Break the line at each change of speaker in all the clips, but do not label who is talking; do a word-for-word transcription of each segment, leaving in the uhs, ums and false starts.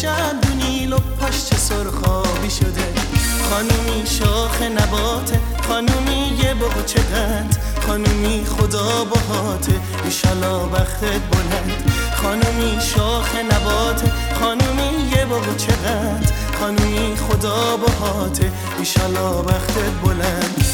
شمدونی لپاش چه سرخابی شده. خانومی شاخ نباته، خانومی یه بغ چقدر، خانومی خدا باهاته ایشالا بختت بلند. خانومی شاخ نباته، خانومی یه بغ چقدر، خانومی خدا باهاته ایشالا بختت بلند.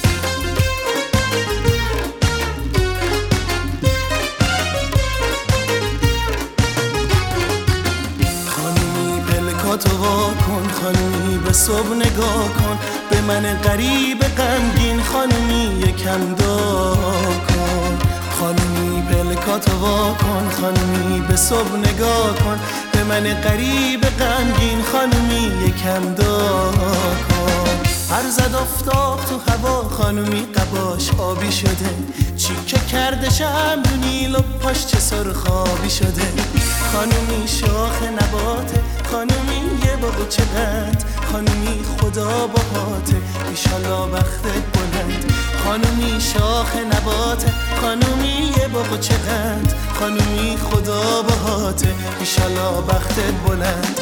تو وا کن خانومی، به صبح نگاه کن به من غریب غمگین، خانومی یکم دعا کن. خانومی پلکاتو وا کن خانومی، به صبح نگاه کن به من غریب غمگین، خانومی یکم دعا کن. هر زد افتاد تو هوا خانومی قباش آبی شده، چیکه کرده شمدونی لپاش چه سرخابی شده. خانومی شاخ نباته، خانومی یه بغ چقدر، خانومی خدا باهاته ایشالا بختت بلند. خانومی شاخ نباته، خانومی یه بغ چقدر، خانومی خدا باهاته ایشالا بختت بلند.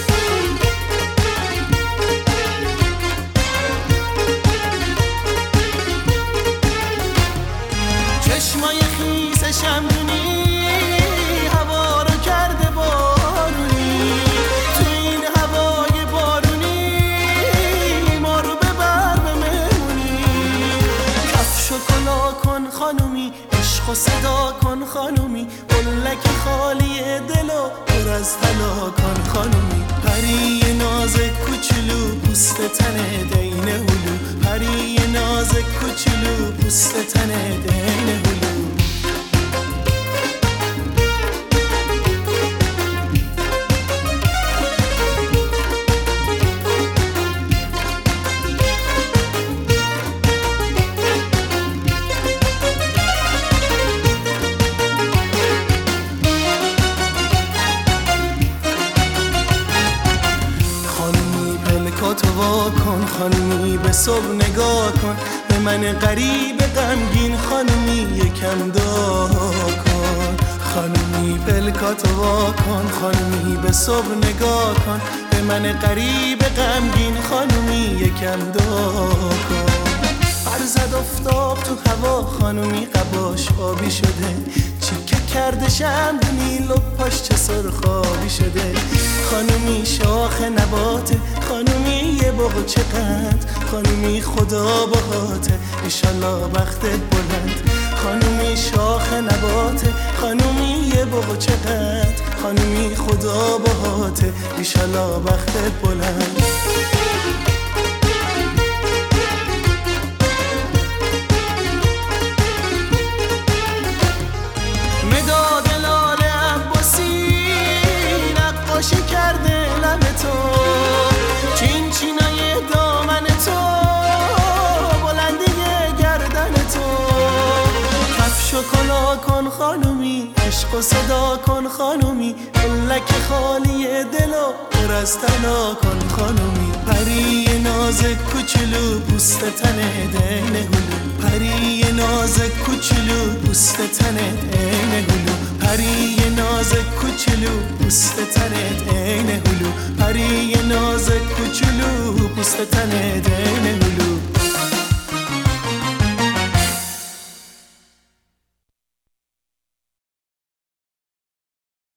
چشمای خیس شمدونی هوا رو کرده بارونی، تو این هوای بارونی ما رو ببر به مهمونی. کفش و کلا کن خانومی، عشق و صدا کن خانومی، قلک خالی دل و پر از طلا کن خانومی. پری ناز کوچولو پوست تنه دین هلو، پری ناز کوچولو پوست تنه دین هلو. تو وا کن خانومی، به صبح نگاه کن به من غریب غمگین، خانومی یکم دعا کن. خانومی پلکاتو وا کن خانومی، به صبح نگاه کن به من غریب غمگین، خانومی یکم دعا کن. هر زد افتاد تو هوا خانومی قباش آبی شده، چیکه کرده شمدونی لپاش چه سرخابی شده. خانومی شاخ نباته، خانومی یه بغ چقدر، خانومی خدا باهاته ایشالا بختت بلند. خانومی شاخ نباته، خانومی یه بغ چقدر، خانومی خدا باهاته ایشالا بختت بلند. مداد لال عباسی نقاشی کرده لب تو، چین چینای دامن تو، بلندی گردن تو. کفش و کلا کن خانومی، عشق و صدا کن خانومی، قلک خالی دل و پر از طلا کن خانومی. پری ناز کوچولو پوست تنه دین هلو، پری ناز کوچولو پوست تنه دین هلو، پری ناز کوچولو پوست تنه دین هلو، پری ناز کوچولو پوست تنه دین هلو.